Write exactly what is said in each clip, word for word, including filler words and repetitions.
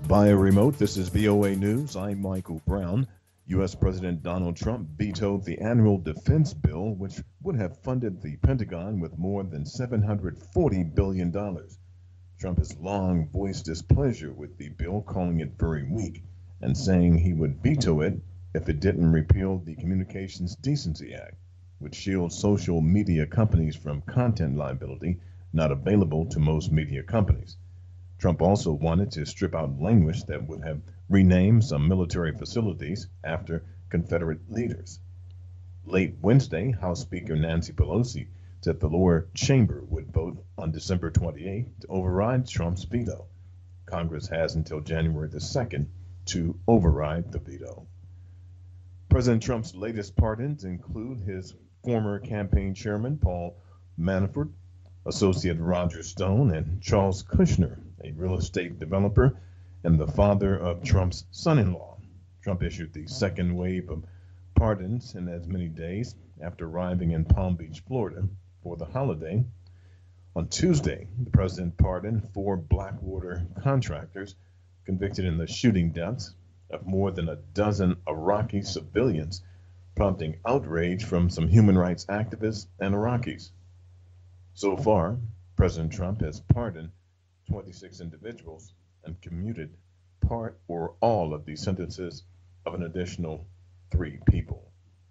Via remote, this is V O A News. I'm Michael Brown. U S. President Donald Trump vetoed the annual defense bill, which would have funded the Pentagon with more than seven hundred forty billion dollars. Trump has long voiced displeasure with the bill, calling it very weak, and saying he would veto it if it didn't repeal the Communications Decency Act, which shields social media companies from content liability not available to most media companies. Trump also wanted to strip out language that would have renamed some military facilities after Confederate leaders. Late Wednesday, House Speaker Nancy Pelosi said the lower chamber would vote on December twenty-eighth to override Trump's veto. Congress has until January the second to override the veto. President Trump's latest pardons include his former campaign chairman, Paul Manafort, associate Roger Stone, and Charles Kushner, a real estate developer and the father of Trump's son-in-law. Trump issued the second wave of pardons in as many days after arriving in Palm Beach, Florida for the holiday. On Tuesday, the president pardoned four Blackwater contractors convicted in the shooting deaths of more than a dozen Iraqi civilians, prompting outrage from some human rights activists and Iraqis. So far, President Trump has pardoned twenty-six individuals and commuted part or all of the sentences of an additional three people.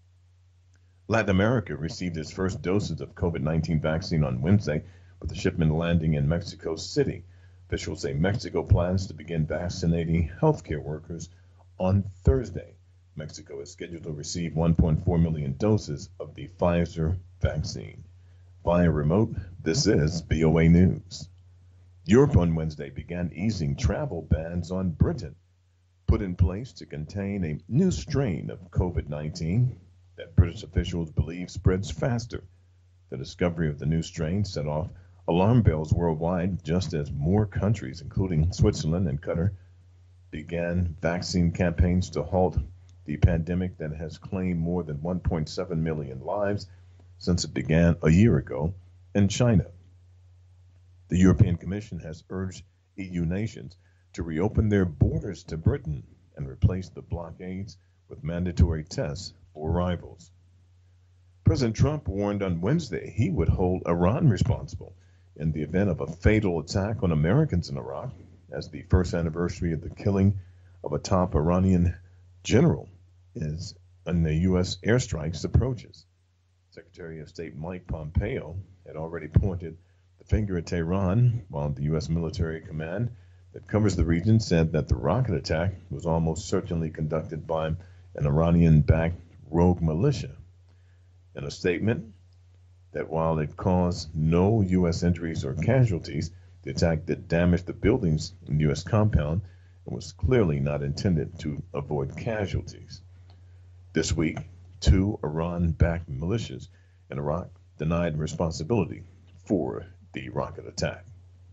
Latin America received its first doses of COVID nineteen vaccine on Wednesday, with the shipment landing in Mexico City. Officials say Mexico plans to begin vaccinating healthcare workers on Thursday. Mexico is scheduled to receive one point four million doses of the Pfizer vaccine. Via remote, this is V O A News. Europe on Wednesday began easing travel bans on Britain, put in place to contain a new strain of COVID nineteen that British officials believe spreads faster. The discovery of the new strain set off alarm bells worldwide, just as more countries, including Switzerland and Qatar, began vaccine campaigns to halt the pandemic that has claimed more than one point seven million lives since it began a year ago in China. The European Commission has urged E U nations to reopen their borders to Britain and replace the blockades with mandatory tests for arrivals. President Trump warned on Wednesday he would hold Iran responsible in the event of a fatal attack on Americans in Iraq, as the first anniversary of the killing of a top Iranian general is and the U S airstrikes approaches. Secretary of State Mike Pompeo had already pointed the finger at Tehran, while the U S military command that covers the region said that the rocket attack was almost certainly conducted by an Iranian-backed rogue militia. In a statement, that while it caused no U S injuries or casualties, the attack did damage the buildings in the U S compound and was clearly not intended to avoid casualties. This week, two Iran-backed militias in Iraq denied responsibility for the rocket attack.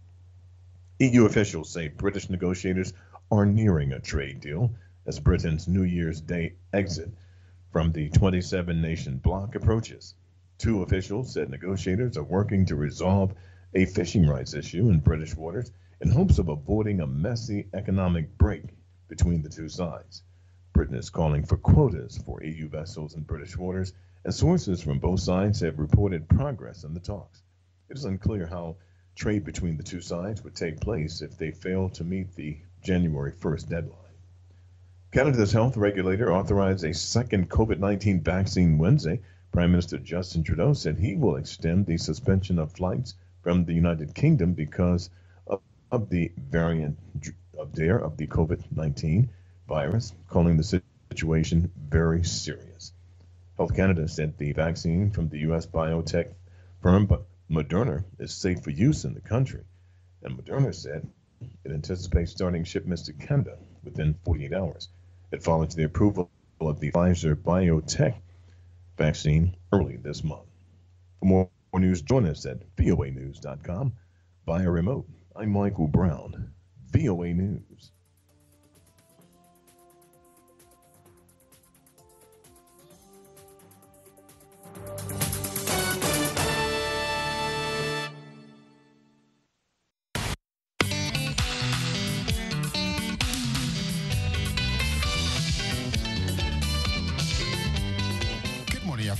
E U officials say British negotiators are nearing a trade deal as Britain's New Year's Day exit from the twenty-seven nation bloc approaches. Two officials said negotiators are working to resolve a fishing rights issue in British waters in hopes of avoiding a messy economic break between the two sides. Britain is calling for quotas for E U vessels in British waters, and sources from both sides have reported progress in the talks. It is unclear how trade between the two sides would take place if they fail to meet the January first deadline. Canada's health regulator authorized a second COVID nineteen vaccine Wednesday. Prime Minister Justin Trudeau said he will extend the suspension of flights from the United Kingdom because of, of the variant of there of the COVID nineteen virus, calling the situation very serious. Health Canada said the vaccine from the U S biotech firm Moderna is safe for use in the country, and Moderna said it anticipates starting shipments to Canada within forty-eight hours. It follows the approval of the Pfizer biotech vaccine early this month. For more news, join us at V O A news dot com via remote. I'm Michael Brown, V O A News.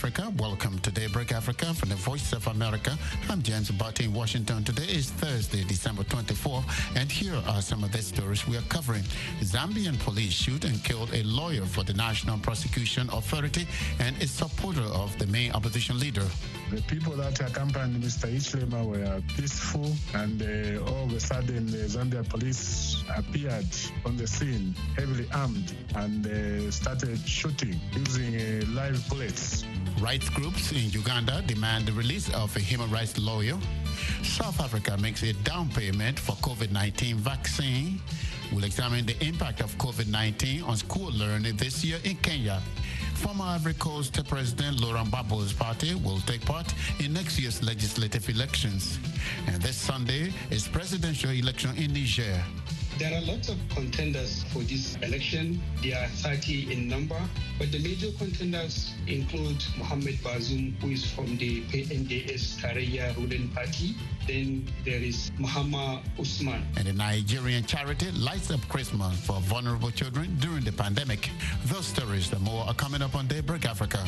Africa. Welcome to Daybreak Africa from the Voice of America. I'm James Barty in Washington. Today is Thursday, December twenty-fourth, and here are some of the stories we are covering. Zambian police shoot and killed a lawyer for the National Prosecution Authority and a supporter of the main opposition leader. The people that accompanied Mister Hichilema were peaceful, and uh, all of a sudden the Zambia police appeared on the scene, heavily armed, and uh, started shooting using uh, live bullets. Rights groups in Uganda demand the release of a human rights lawyer. South Africa makes a down payment for COVID nineteen vaccine. We'll examine the impact of COVID nineteen on school learning this year in Kenya. Former Ivory Coast President Laurent Gbagbo's party will take part in next year's legislative elections. And this Sunday is presidential election in Niger. There are lots of contenders for this election. There are thirty in number, but the major contenders include Mohamed Bazoum, who is from the P N D S Tarayya ruling party. Then there is Muhammad Usman. And the Nigerian charity lights up Christmas for vulnerable children during the pandemic. Those stories and more are coming up on Daybreak Africa.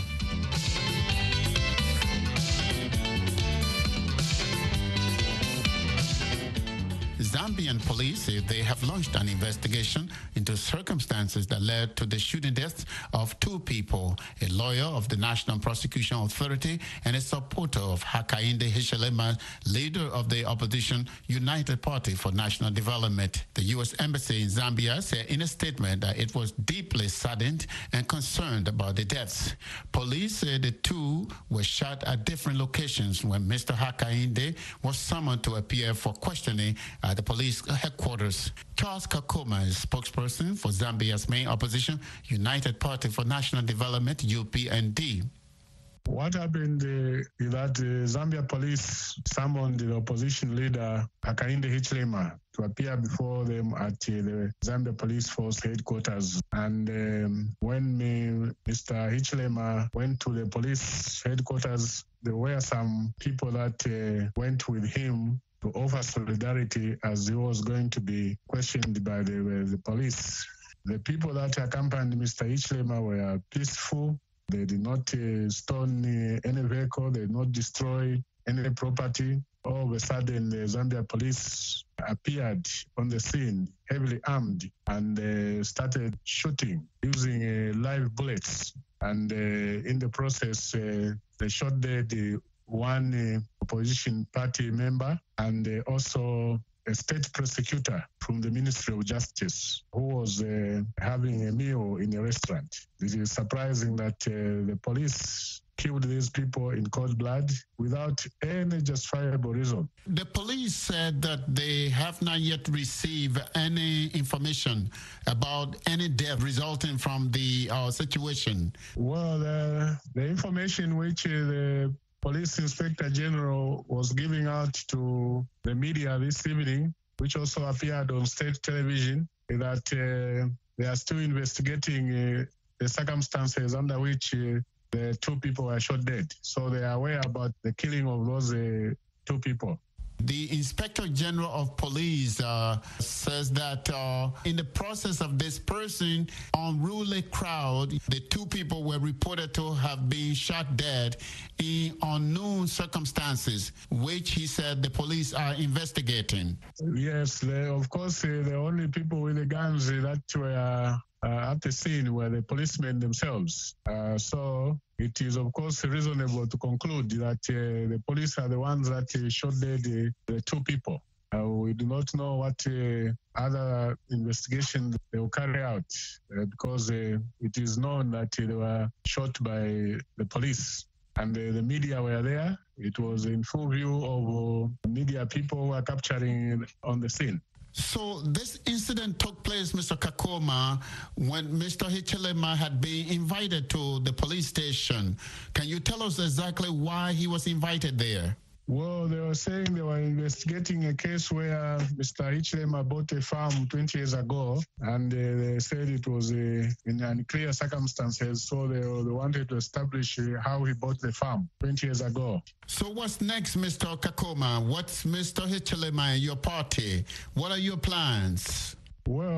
Zambian police say they have launched an investigation into circumstances that led to the shooting deaths of two people, a lawyer of the National Prosecution Authority and a supporter of Hakainde Hichilema, leader of the opposition United Party for National Development. The U S Embassy in Zambia said in a statement that it was deeply saddened and concerned about the deaths. Police said the two were shot at different locations when Mister Hakainde was summoned to appear for questioning at the police headquarters. Charles Kakoma is spokesperson for Zambia's main opposition, United Party for National Development, U P N D. What happened uh, is that the Zambia police summoned the opposition leader, Hakainde Hichilema, to appear before them at uh, the Zambia Police Force headquarters. And um, when me, Mister Hichilema went to the police headquarters, there were some people that uh, went with him to offer solidarity as he was going to be questioned by the, uh, the police. The people that accompanied Mister Hichilema were peaceful. They did not uh, stone uh, any vehicle. They did not destroy any property. All of a sudden, the Zambia police appeared on the scene, heavily armed, and uh, started shooting using uh, live bullets. And uh, in the process, uh, they shot dead uh, one uh, opposition party member and uh, also a state prosecutor from the Ministry of Justice who was uh, having a meal in a restaurant. It is surprising that uh, the police killed these people in cold blood without any justifiable reason. The police said that they have not yet received any information about any death resulting from the uh, situation. Well, the, the information which uh, the Police Inspector General was giving out to the media this evening, which also appeared on state television, that uh, they are still investigating uh, the circumstances under which uh, the two people were shot dead. So they are aware about the killing of those uh, two people. The Inspector General of Police uh, says that uh, in the process of dispersing unruly crowd, the two people were reported to have been shot dead in unknown circumstances, which he said the police are investigating. Yes, they, of course, uh, the only people with the guns uh, that were uh, at the scene were the policemen themselves. Uh, so it is, of course, reasonable to conclude that uh, the police are the ones that uh, shot dead the, the two people. Uh, we do not know what uh, other investigation they will carry out uh, because uh, it is known that uh, they were shot by the police. And uh, the media were there. It was in full view of uh, media people who were capturing on the scene. So this incident took place, Mister Kakoma, when Mister Hichilema had been invited to the police station. Can you tell us exactly why he was invited there? Well, they were saying they were investigating a case where Mister Hichilema bought a farm twenty years ago, and uh, they said it was uh, in unclear circumstances, so they, they wanted to establish uh, how he bought the farm twenty years ago. So what's next, Mister Kakoma? What's Mister Hichilema and your party? What are your plans? Well,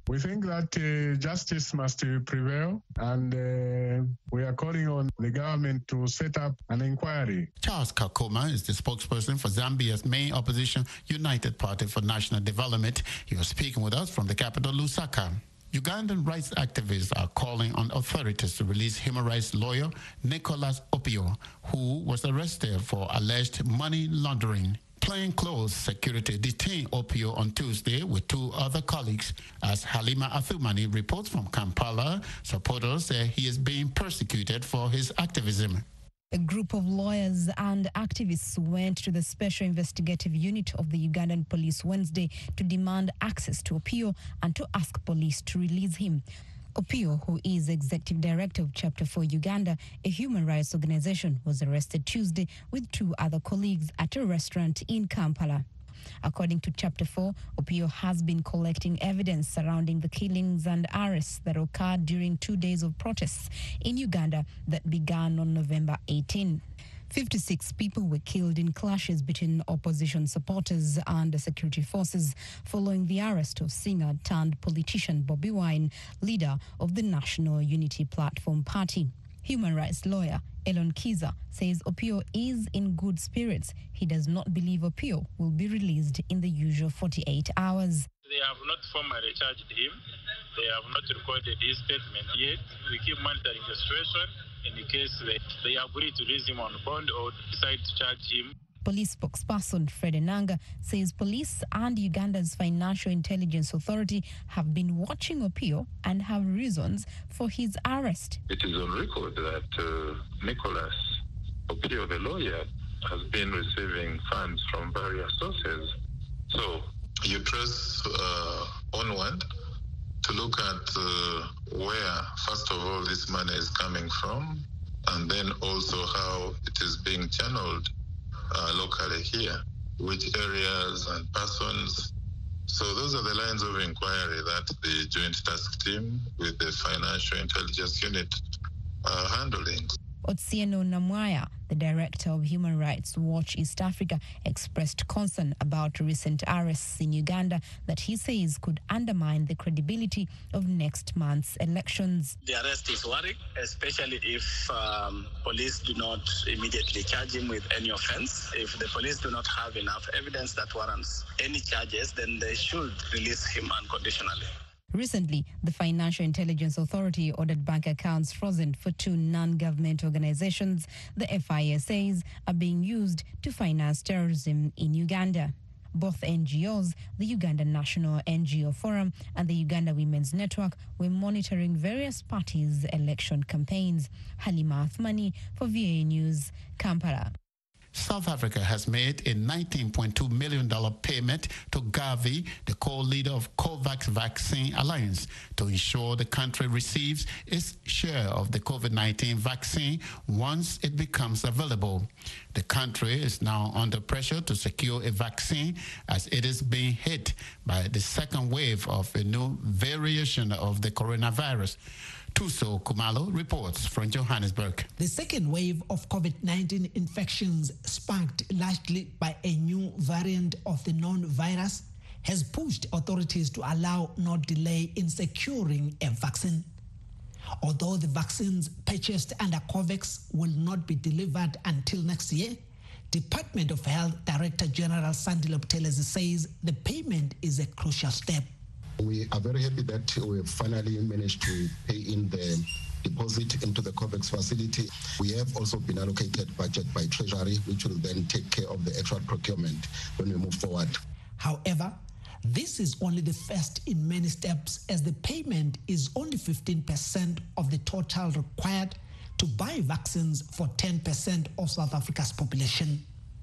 We think that uh, justice must uh, prevail, and uh, we are calling on the government to set up an inquiry. Charles Kakoma is the spokesperson for Zambia's main opposition, United Party for National Development. He was speaking with us from the capital, Lusaka. Ugandan rights activists are calling on authorities to release human rights lawyer Nicholas Opio, who was arrested for alleged money laundering. Plainclothes security detained Opio on Tuesday with two other colleagues. As Halima Athumani reports from Kampala, supporters say he is being persecuted for his activism. A group of lawyers and activists went to the Special Investigative Unit of the Ugandan Police Wednesday to demand access to Opio and to ask police to release him. Opio, who is executive director of Chapter four Uganda, a human rights organization, was arrested Tuesday with two other colleagues at a restaurant in Kampala. According to Chapter four, Opio has been collecting evidence surrounding the killings and arrests that occurred during two days of protests in Uganda that began on November eighteenth. fifty-six people were killed in clashes between opposition supporters and the security forces following the arrest of singer turned politician Bobi Wine, leader of the National Unity Platform Party. Human rights lawyer Elon Kiza says Opio is in good spirits. He does not believe Opio will be released in the usual forty-eight hours. They have not formally charged him. They have not recorded his statement yet. We keep monitoring the situation. In the case they, they agree to release him on bond or decide to charge him. Police spokesperson Fred Enanga says police and Uganda's Financial Intelligence Authority have been watching Opio and have reasons for his arrest. It is on record that uh, Nicholas Opio, the lawyer, has been receiving funds from various sources. So you press uh, onward to look at uh, where, first of all, this money is coming from, and then also how it is being channeled uh, locally here, which areas and persons. So those are the lines of inquiry that the Joint Task Team with the Financial Intelligence Unit are handling. Otsieno Namwaya, the director of Human Rights Watch East Africa, expressed concern about recent arrests in Uganda that he says could undermine the credibility of next month's elections. The arrest is worrying, especially if um, police do not immediately charge him with any offense. If the police do not have enough evidence that warrants any charges, then they should release him unconditionally. Recently, the Financial Intelligence Authority ordered bank accounts frozen for two non-government organizations the F I S says are being used to finance terrorism in Uganda. Both N G Os, the Ugandan National N G O Forum and the Uganda Women's Network, were monitoring various parties' election campaigns. Halima Athmani for V A News, Kampala. South Africa has made a nineteen point two million dollars payment to Gavi, the co-leader of COVAX Vaccine Alliance, to ensure the country receives its share of the COVID nineteen vaccine once it becomes available. The country is now under pressure to secure a vaccine as it is being hit by the second wave of a new variation of the coronavirus. Tuso Kumalo reports from Johannesburg. The second wave of COVID nineteen infections, sparked largely by a new variant of the known virus, has pushed authorities to allow no delay in securing a vaccine. Although the vaccines purchased under COVAX will not be delivered until next year, Department of Health Director General Sandile Buthelezi says the payment is a crucial step. We are very happy that we have finally managed to pay in the deposit into the COVAX facility. We have also been allocated budget by Treasury, which will then take care of the actual procurement when we move forward. However, this is only the first in many steps, as the payment is only fifteen percent of the total required to buy vaccines for ten percent of South Africa's population.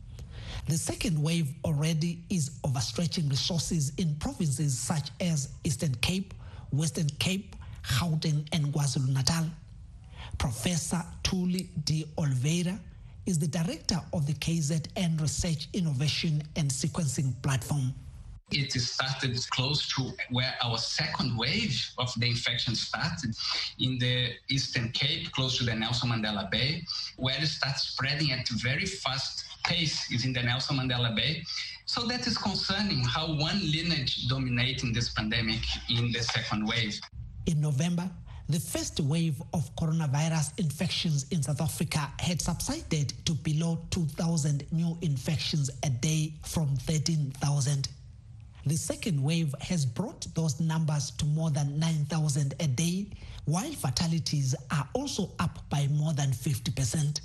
The second wave already is overstretching resources in provinces such as Eastern Cape, Western Cape, Gauteng, and KwaZulu-Natal. Professor Thuli de Oliveira is the director of the K Z N Research Innovation and Sequencing Platform. It started close to where our second wave of the infection started, in the Eastern Cape, close to the Nelson Mandela Bay, where it starts spreading at a very fast pace is in the Nelson Mandela Bay. So that is concerning how one lineage dominating this pandemic in the second wave. In November, the first wave of coronavirus infections in South Africa had subsided to below two thousand new infections a day from thirteen thousand. The second wave has brought those numbers to more than nine thousand a day, while fatalities are also up by more than fifty percent.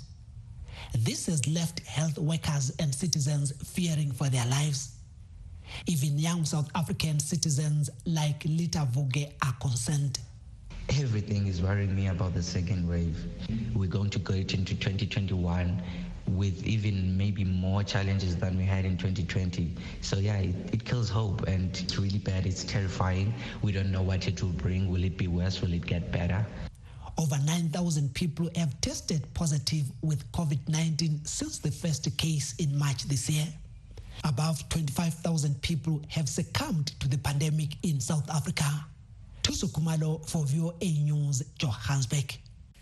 This has left health workers and citizens fearing for their lives. Even young South African citizens like Lita Vuge are concerned. Everything is worrying me about the second wave. We're going to go into twenty twenty-one with even maybe more challenges than we had in twenty twenty. So yeah, it, it kills hope, and it's really bad. It's terrifying. We don't know what it will bring. Will it be worse? Will it get better? Over nine thousand people have tested positive with COVID nineteen since the first case in March this year. Above twenty-five thousand people have succumbed to the pandemic in South Africa. Tusu Kumalo for V O A News, Johannesburg.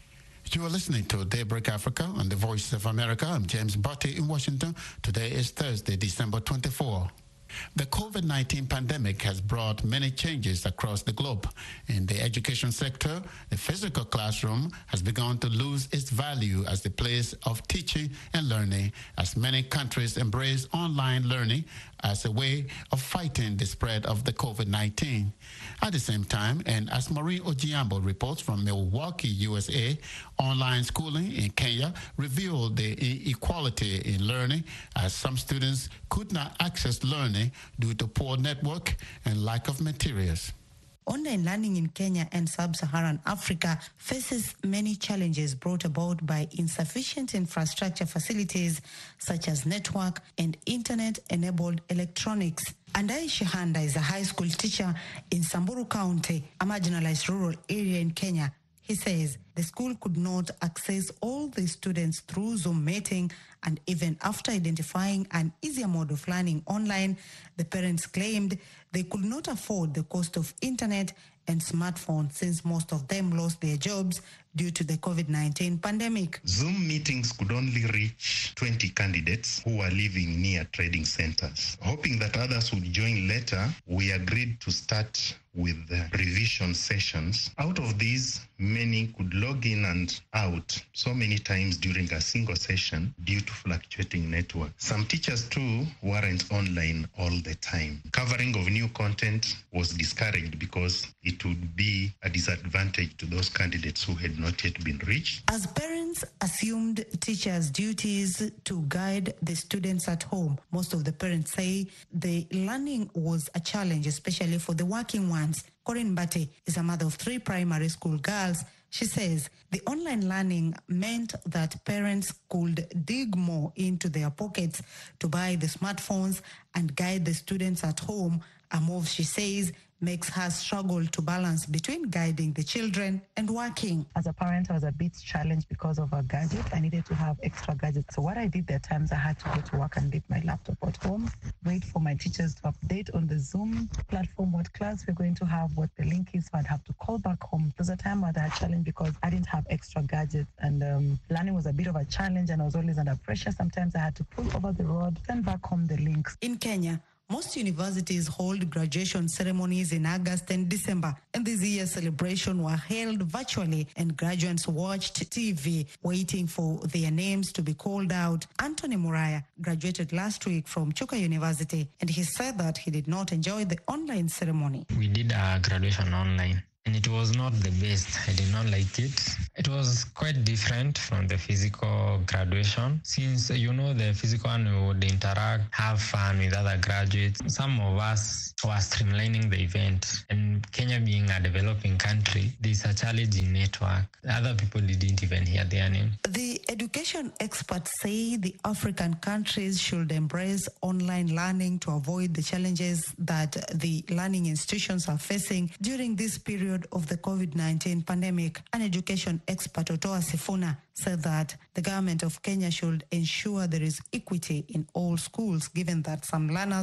You are listening to Daybreak Africa on the Voice of America. I'm James Botti in Washington. Today is Thursday, December twenty-fourth. The COVID nineteen pandemic has brought many changes across the globe. In the education sector, the physical classroom has begun to lose its value as the place of teaching and learning, as many countries embrace online learning as a way of fighting the spread of the COVID nineteen. At the same time, and as Maureen Ojiambo reports from Milwaukee, U S A, online schooling in Kenya revealed the inequality in learning, as some students could not access learning due to poor network and lack of materials. Online learning in Kenya and sub-Saharan Africa faces many challenges brought about by insufficient infrastructure facilities such as network and internet-enabled electronics. Andai Shihanda is a high school teacher in Samburu County, a marginalized rural area in Kenya. He says the school could not access all the students through Zoom meeting, and even after identifying an easier mode of learning online, the parents claimed they could not afford the cost of internet and smartphones since most of them lost their jobs due to the COVID nineteen pandemic. Zoom meetings could only reach twenty candidates who were living near trading centers. Hoping that others would join later, we agreed to start with revision sessions. Out of these, many could log in and out so many times during a single session due to fluctuating network. Some teachers too weren't online all the time. Covering of new content was discouraged because it would be a disadvantage to those candidates who had not yet been reached. As parents assumed teachers' duties to guide the students at home, most of the parents say the learning was a challenge, especially for the working ones. Corinne Bate is a mother of three primary school girls. She says the online learning meant that parents could dig more into their pockets to buy the smartphones and guide the students at home, a move she says makes her struggle to balance between guiding the children and working. As a parent, I was a bit challenged because of a gadget. I needed to have extra gadgets. So what I did at times, I had to go to work and leave my laptop at home, wait for my teachers to update on the Zoom platform what class we're going to have, what the link is. So I'd have to call back home. There was a time where I had a challenge because I didn't have extra gadgets, and um, learning was a bit of a challenge, and I was always under pressure. Sometimes I had to pull over the road, send back home the links. In Kenya, most universities hold graduation ceremonies in August and December, and this year's celebration were held virtually, and graduates watched T V waiting for their names to be called out. Anthony Muraya graduated last week from Chuka University, and he said that he did not enjoy the online ceremony. We did our graduation online, and it was not the best. I did not like it. It was quite different from the physical graduation, since, you know, the physical one, we would interact, have fun with other graduates. Some of us were streamlining the event, and Kenya being a developing country, there's a challenging network. Other people didn't even hear their name. The education experts say the African countries should embrace online learning to avoid the challenges that the learning institutions are facing during this period of the COVID nineteen pandemic. An education expert, Otoa Sifuna, said that the government of Kenya should ensure there is equity in all schools, given that some learners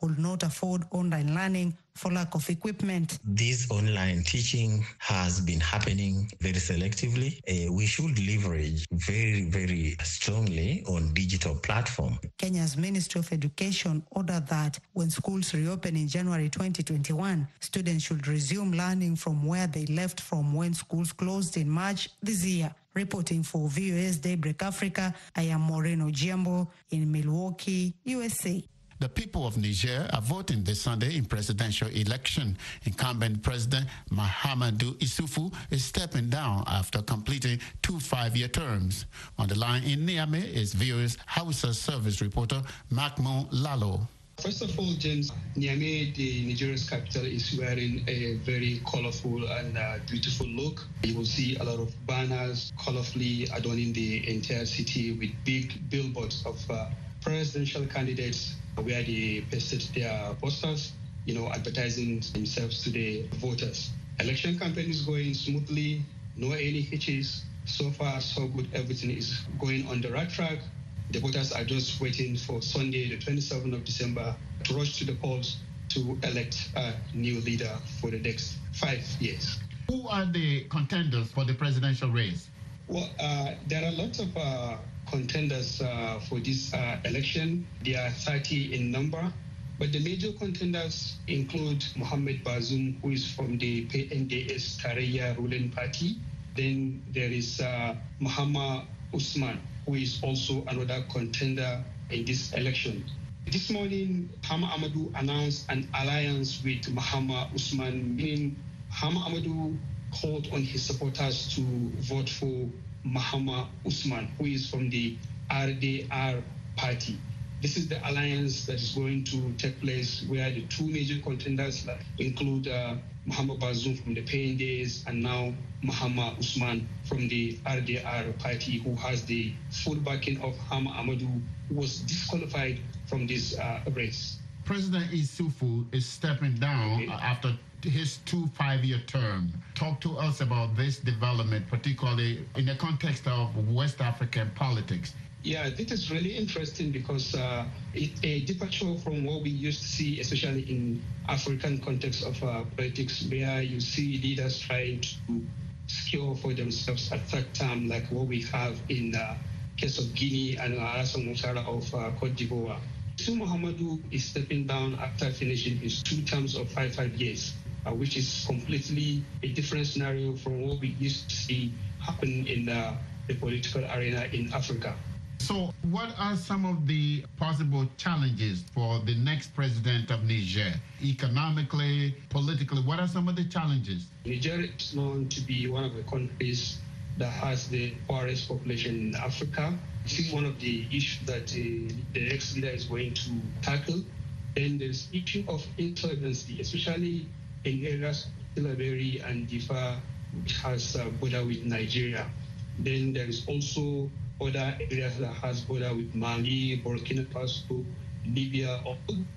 could not afford online learning for lack of equipment. This online teaching has been happening very selectively. Uh, we should leverage very, very strongly on digital platform. Kenya's Ministry of Education ordered that when schools reopen in January twenty twenty-one, students should resume learning from where they left from when schools closed in March this year. Reporting for V O A's Daybreak Africa, I am Moreno Giambo in Milwaukee, U S A. The people of Niger are voting this Sunday in presidential election. Incumbent President Mahamadou Issoufou is stepping down after completing two five-year terms. On the line in Niamey is V O A's Hausa service reporter Mahmoud Lalo. First of all, James, Niamey, the Nigeria's capital, is wearing a very colorful and uh, beautiful look. You will see a lot of banners colorfully adorning the entire city with big billboards of uh, presidential candidates where they pasted their posters, you know, advertising themselves to the voters. Election campaign is going smoothly, no any hitches. So far, so good. Everything is going on the right track. The voters are just waiting for Sunday, the twenty-seventh of December, to rush to the polls to elect a new leader for the next five years. Who are the contenders for the presidential race? Well, uh, there are lots of uh, contenders uh, for this uh, election. There are thirty in number, but the major contenders include Mohamed Bazoum, who is from the P N D S Tarayya ruling party. Then there is uh, Muhammad Usman, who is also another contender in this election. This morning, Hama Amadou announced an alliance with Muhammad Usman, meaning Hama Amadou called on his supporters to vote for Muhammad Usman, who is from the R D R party. This is the alliance that is going to take place where the two major contenders include uh, Muhammad Bazoum from the P N D S and now Muhammad Usman from the R D R party, who has the full backing of Hama Amadou, who was disqualified from this uh, race. President Issoufou is stepping down okay. after his two five-year term. Talk to us about this development, particularly in the context of West African politics. Yeah, this is really interesting because uh, it's a departure from what we used to see, especially in African context of uh, politics, where you see leaders trying to secure for themselves a third term, like what we have in the uh, case of Guinea and Alassane Ouattara of uh, Cote d'Ivoire. Isu Muhammadu is stepping down after finishing his two terms of five five years, uh, which is completely a different scenario from what we used to see happen in uh, the political arena in Africa. So what are some of the possible challenges for the next president of Niger? Economically, politically, what are some of the challenges? Niger is known to be one of the countries that has the poorest population in Africa. This is one of the issues that uh, the next leader is going to tackle. Then there's issue of insolvency, especially in areas like Tilaberi and Difa, which has uh, border with Nigeria. Then there is also other areas that has border with Mali, Burkina Faso, Libya, all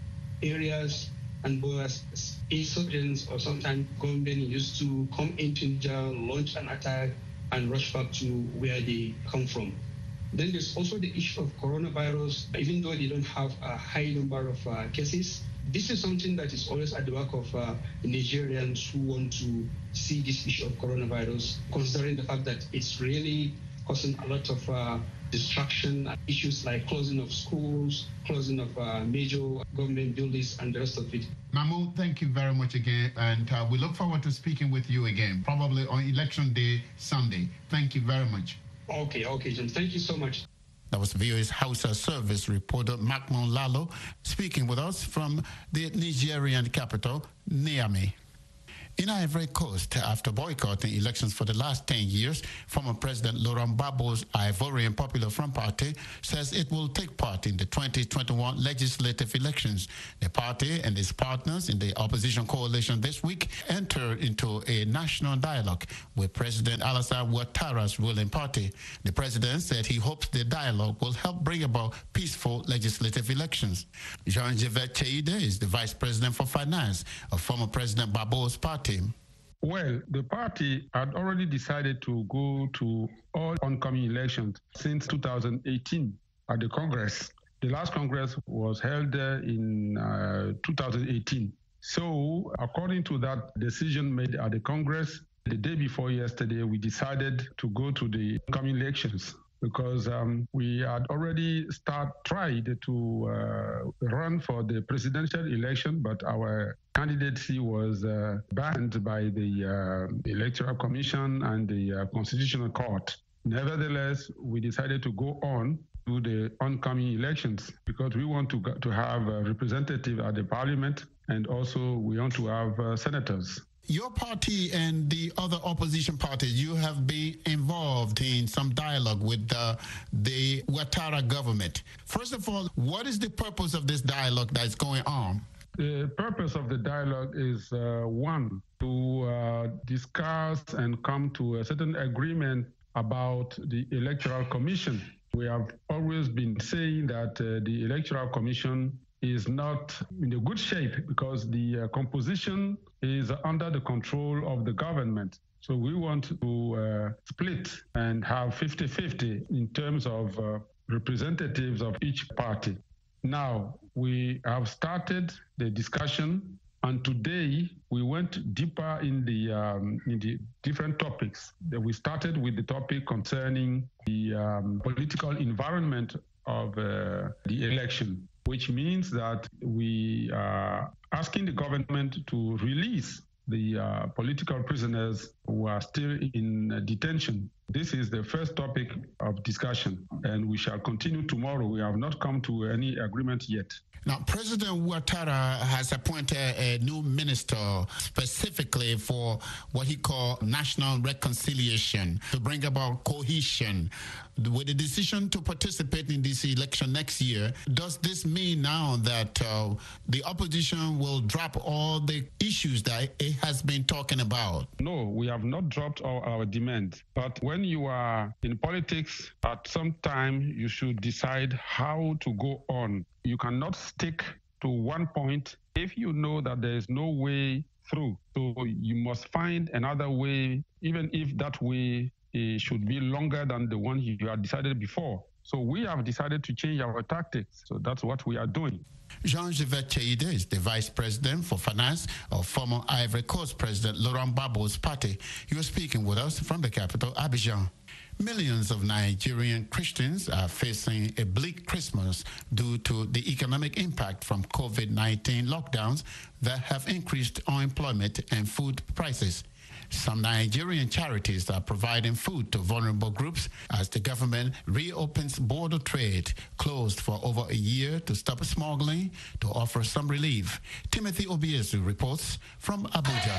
areas and borders. Insurgents or sometimes government used to come into Niger, launch an attack, and rush back to where they come from. Then there's also the issue of coronavirus. Even though they don't have a high number of uh, cases, this is something that is always at the back of uh, Nigerians who want to see this issue of coronavirus, considering the fact that it's really causing a lot of uh, distraction, issues like closing of schools, closing of uh, major government buildings, and the rest of it. Mahmoud, thank you very much again, and uh, we look forward to speaking with you again, probably on Election Day, Sunday. Thank you very much. Okay, okay, Jim. Thank you so much. That was V O A's Hausa service reporter Mahmoud Lalo speaking with us from the Nigerian capital, Niamey. In Ivory Coast, after boycotting elections for the last ten years, former President Laurent Gbagbo's Ivorian Popular Front Party says it will take part in the twenty twenty-one legislative elections. The party and its partners in the opposition coalition this week entered into a national dialogue with President Alassane Ouattara's ruling party. The president said he hopes the dialogue will help bring about peaceful legislative elections. Jean-Yves Cheide is the vice president for finance of former President Gbagbo's party. Well, the party had already decided to go to all oncoming elections since two thousand eighteen at the Congress. The last Congress was held uh, in uh, two thousand eighteen. So according to that decision made at the Congress, the day before yesterday, we decided to go to the coming elections because um, we had already start tried to uh, run for the presidential election, but our candidacy was uh, banned by the uh, Electoral Commission and the uh, Constitutional Court. Nevertheless, we decided to go on to the oncoming elections because we want to to have a representative at the parliament, and also we want to have uh, senators. Your party and the other opposition parties, you have been involved in some dialogue with uh, the Ouattara government. First of all, what is the purpose of this dialogue that's going on? The purpose of the dialogue is, uh, one, to uh, discuss and come to a certain agreement about the Electoral Commission. We have always been saying that uh, the Electoral Commission is not in a good shape because the uh, composition is under the control of the government. So we want to uh, split and have fifty-fifty in terms of uh, representatives of each party. Now, we have started the discussion, and today we went deeper in the um, in the different topics. We started with the topic concerning the um, political environment of uh, the election, which means that we are asking the government to release the uh, political prisoners who are still in uh, detention. This is the first topic of discussion, and we shall continue tomorrow. We have not come to any agreement yet. Now, President Ouattara has appointed a new minister specifically for what he called national reconciliation, to bring about cohesion. With the decision to participate in this election next year, does this mean now that uh, the opposition will drop all the issues that it has been talking about? No, we have not dropped all our demands. But when you are in politics, at some time you should decide how to go on. You cannot stick to one point if you know that there is no way through. So you must find another way, even if that way uh, should be longer than the one you had decided before. So we have decided to change our tactics. So that's what we are doing. Jean-Yves Cheide is the Vice President for Finance of former Ivory Coast President Laurent Gbagbo's party. He was speaking with us from the capital, Abidjan. Millions of Nigerian Christians are facing a bleak Christmas due to the economic impact from COVID nineteen lockdowns that have increased unemployment and food prices. Some Nigerian charities are providing food to vulnerable groups as the government reopens border trade, closed for over a year to stop smuggling, to offer some relief. Timothy Obiezu reports from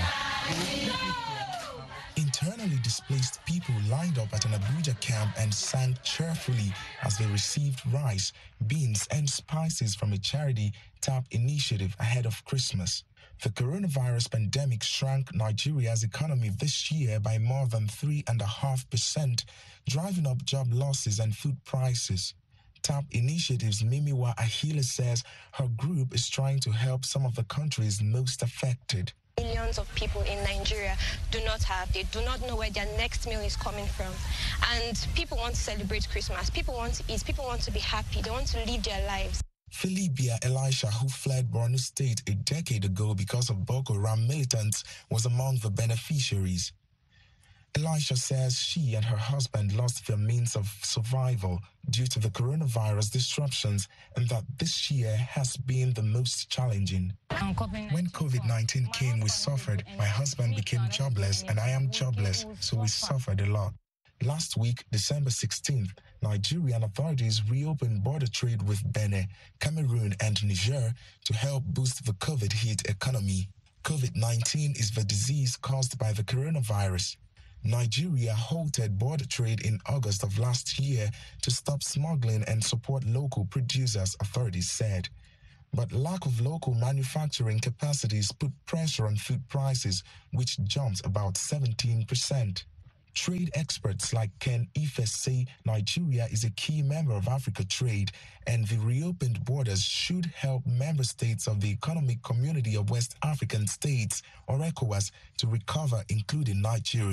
Abuja. Internally displaced people lined up at an Abuja camp and sang cheerfully as they received rice, beans, and spices from a charity TAP initiative ahead of Christmas. The coronavirus pandemic shrank Nigeria's economy this year by more than three point five percent, driving up job losses and food prices. TAP Initiative's Mimiwa Ahile says her group is trying to help some of the countries most affected. Millions of people in Nigeria do not have, they do not know where their next meal is coming from. And people want to celebrate Christmas. People want to eat. People want to be happy. They want to live their lives. Philibia Elisha, who fled Borno State a decade ago because of Boko Haram militants, was among the beneficiaries. Elisha says she and her husband lost their means of survival due to the coronavirus disruptions and that this year has been the most challenging. When COVID nineteen came, we suffered. My husband became jobless and I am jobless, so we suffered a lot. Last week, December sixteenth, Nigerian authorities reopened border trade with Benin, Cameroon, and Niger to help boost the COVID-hit economy. COVID nineteen is the disease caused by the coronavirus. Nigeria halted border trade in August of last year to stop smuggling and support local producers, authorities said. But lack of local manufacturing capacities put pressure on food prices, which jumped about seventeen percent. Trade experts like Ken Ife say Nigeria is a key member of Africa Trade, and the reopened borders should help member states of the Economic Community of West African States, or ECOWAS, to recover, including Nigeria.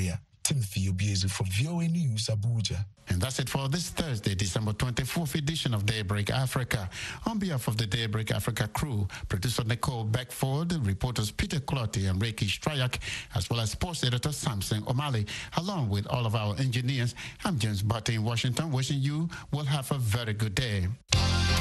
Timothy Obiezu for V O A News, Abuja. And that's it for this Thursday, December twenty-fourth edition of Daybreak Africa. On behalf of the Daybreak Africa crew, producer Nicole Beckford, reporters Peter Clotty and Reiki Strayak, as well as sports editor Samson O'Malley, along with all of our engineers, I'm James Butter in Washington, wishing you will have a very good day.